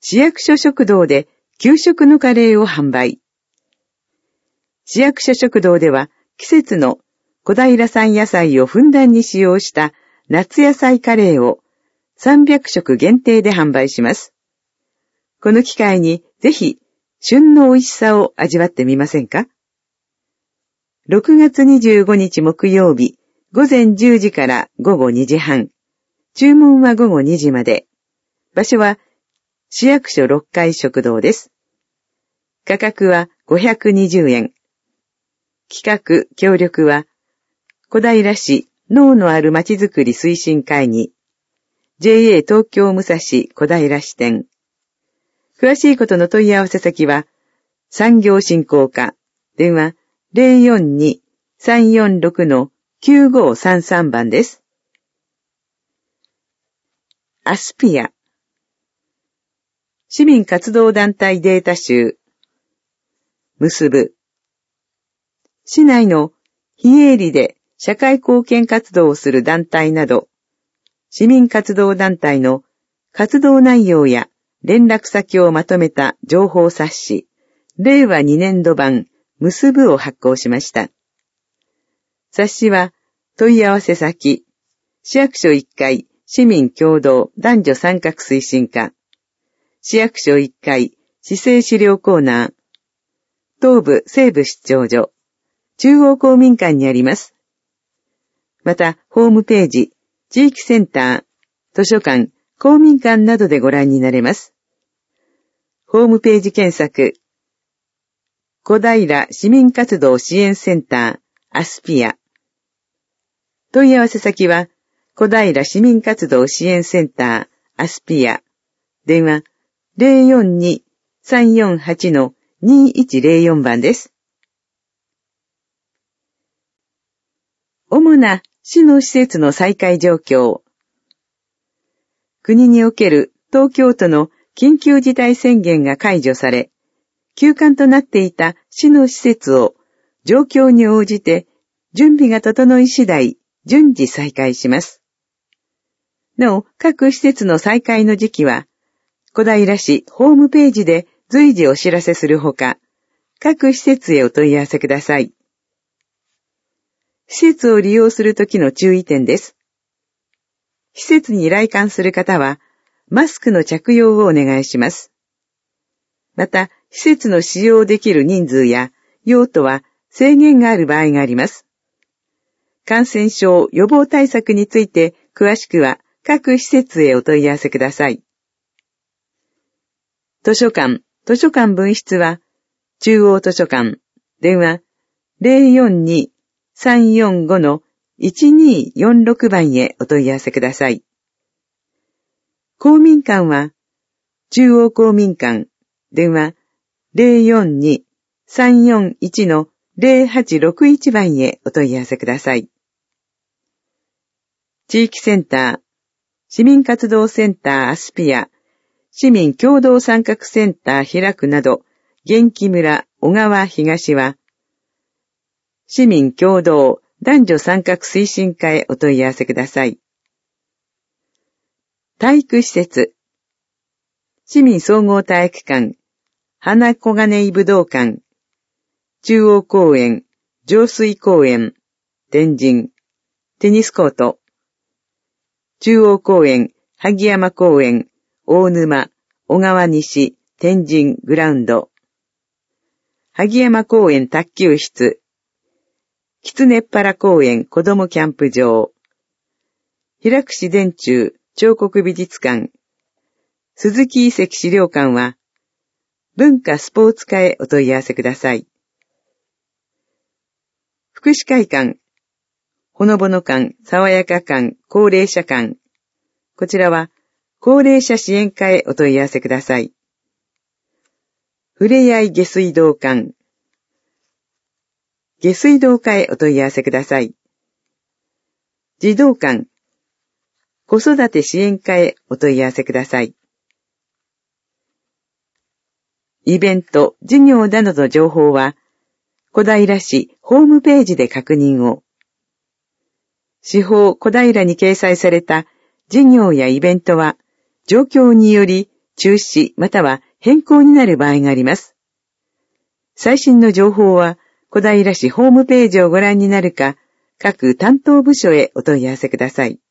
市役所食堂で給食のカレーを販売。市役所食堂では季節の小平産野菜をふんだんに使用した夏野菜カレーを300食限定で販売します。この機会にぜひ旬の美味しさを味わってみませんか？ 6 月25日木曜日午前10時から午後2時半。注文は午後2時まで。場所は市役所6階食堂です。価格は520円。企画・協力は、小平市脳のあるまちづくり推進会議、JA 東京武蔵小平支店。詳しいことの問い合わせ先は、産業振興課、電話 042-346-9533 番です。アスピア、市民活動団体データ集、結ぶ。市内の非営利で社会貢献活動をする団体など、市民活動団体の活動内容や連絡先をまとめた情報冊子、令和2年度版、結ぶを発行しました。冊子は問い合わせ先、市役所1階市民共同男女参画推進課、市役所1階市政資料コーナー、東部西部出張所、中央公民館にあります。また、ホームページ、地域センター、図書館、公民館などでご覧になれます。ホームページ検索、小平市民活動支援センター、アスピア。問い合わせ先は、小平市民活動支援センター、アスピア。電話、042-348-2104 番です。主な市の施設の再開状況。国における東京都の緊急事態宣言が解除され、休館となっていた市の施設を状況に応じて準備が整い次第順次再開します。なお、各施設の再開の時期は、小平市ホームページで随時お知らせするほか、各施設へお問い合わせください。施設を利用するときの注意点です。施設に来館する方は、マスクの着用をお願いします。また、施設の使用できる人数や用途は制限がある場合があります。感染症予防対策について詳しくは各施設へお問い合わせください。図書館分室は、中央図書館、電話 042-345-1246 番へお問い合わせください。公民館は、中央公民館、電話 042-341-0861 番へお問い合わせください。地域センター、市民活動センターアスピア、市民共同参画センター開くなど、元気村小川東は、市民共同男女参画推進課へお問い合わせください。体育施設、市民総合体育館、花小金井武道館、中央公園、上水公園、天神、テニスコート、中央公園、萩山公園、大沼、小川西、天神グラウンド、萩山公園卓球室、狐っ原公園子どもキャンプ場、平櫛電柱彫刻美術館、鈴木遺跡資料館は、文化スポーツ課へお問い合わせください。福祉会館、ほのぼの館、爽やか館、高齢者館。こちらは、高齢者支援課へお問い合わせください。ふれあい下水道館、下水道課へお問い合わせください。児童館、子育て支援課へお問い合わせください。イベント、事業などの情報は、小平市ホームページで確認を。市法小平に掲載された事業やイベントは、状況により中止または変更になる場合があります。最新の情報は小平市ホームページをご覧になるか、各担当部署へお問い合わせください。